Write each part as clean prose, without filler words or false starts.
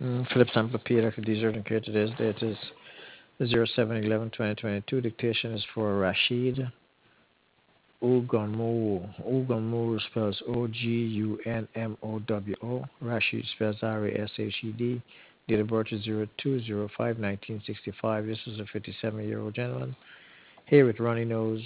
Philip Sample P. Dr. Desert and Care. Today's date is 07/11/2022. Dictation is for Rashid Ugonmowo. Ugonmowo spells Ogunmowo. Rashid spells Rashed. Date of birth is 02/05/1965. This is a 57-year-old gentleman. Here with runny nose,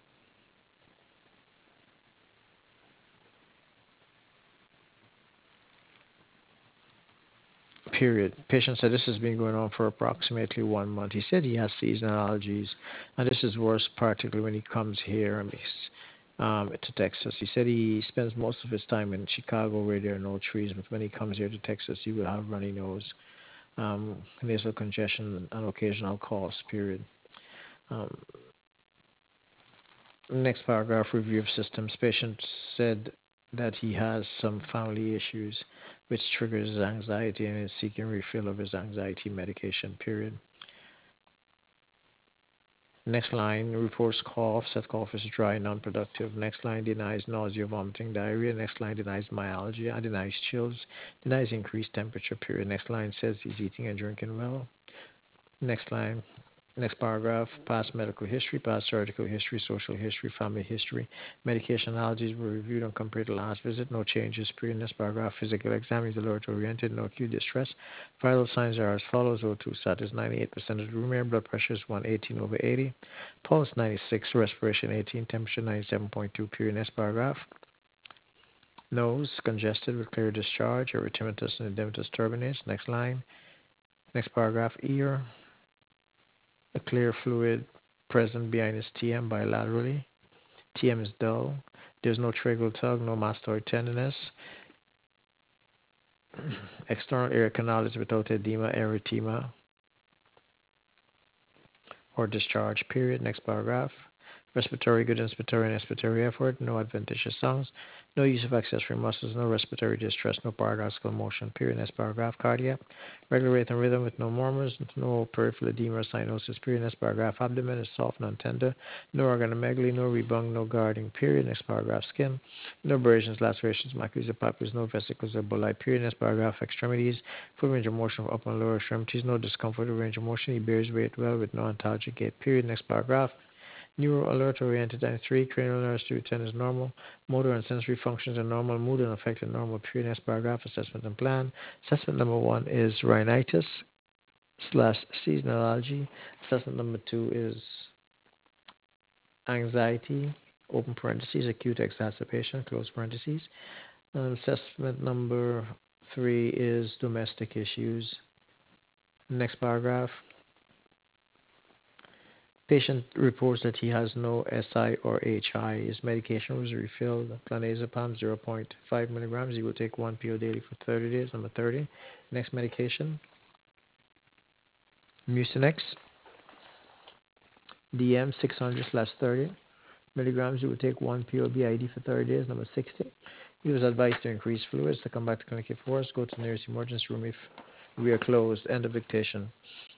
period. Patient said this has been going on for approximately 1 month. He said he has seasonal allergies, and this is worse, particularly when he comes here to Texas. He said he spends most of his time in Chicago where there are no trees, but when he comes here to Texas, he will have runny nose, nasal congestion, and occasional coughs, period. Um, Next paragraph, review of systems. Patient said that he has some family issues which triggers his anxiety and is seeking refill of his anxiety medication, period. Next line, reports cough, said cough is dry, non-productive. Next line, denies nausea, vomiting, diarrhea. Next line, denies myalgia, denies chills, denies increased temperature, period. Next line says he's eating and drinking well. Next line, next paragraph, past medical history, past surgical history, social history, family history. Medication allergies were reviewed and compared to last visit. No changes. Period. Next paragraph, physical exam is alert oriented, no acute distress. Vital signs are as follows: O2 status 98% of the room air, blood pressure is 118/80, pulse 96, respiration 18, temperature 97.2. Period. Next paragraph, nose congested with clear discharge, erythematous and edematous turbinates. Next line, next paragraph, ear, a clear fluid present behind his TM bilaterally. TM is dull. There's no tracheal tug, no mastoid tenderness. External air canal is without edema, erythema, or discharge, period. Next paragraph. Respiratory good inspiratory and expiratory effort, no adventitious sounds, no use of accessory muscles, no respiratory distress, no paradoxical motion, period. Next paragraph. Cardiac, regular rate and rhythm with no murmurs, no peripheral edema or cyanosis, period. Next paragraph. Abdomen is soft, non-tender, no organomegaly, no rebung, no guarding, period. Next paragraph. Skin, no abrasions, lacerations, maculas or papules, no vesicles or bullae, period. Next paragraph. Extremities, full range of motion for upper and lower extremities, no discomfort or range of motion, he bears weight well with no ontologic gait, period. Next paragraph. Neuro alert oriented and 3, cranial nerves to 10 is normal. Motor and sensory functions are normal. Mood and affected normal. Period. Next paragraph. Assessment and plan. Assessment number 1 is rhinitis / seasonal allergy. Assessment number 2 is anxiety, open parentheses, acute exacerbation, close parentheses. Assessment number 3 is domestic issues. Next paragraph. Patient reports that he has no SI or HI. His medication was refilled. Clonazepam 0.5 milligrams. He will take 1 pill daily for 30 days. Number 30. Next medication, Mucinex DM 600/30 milligrams. He will take 1 pill BID for 30 days. Number 60. He was advised to increase fluids. To come back to clinic if worse, go to the nearest emergency room if we are closed. End of dictation.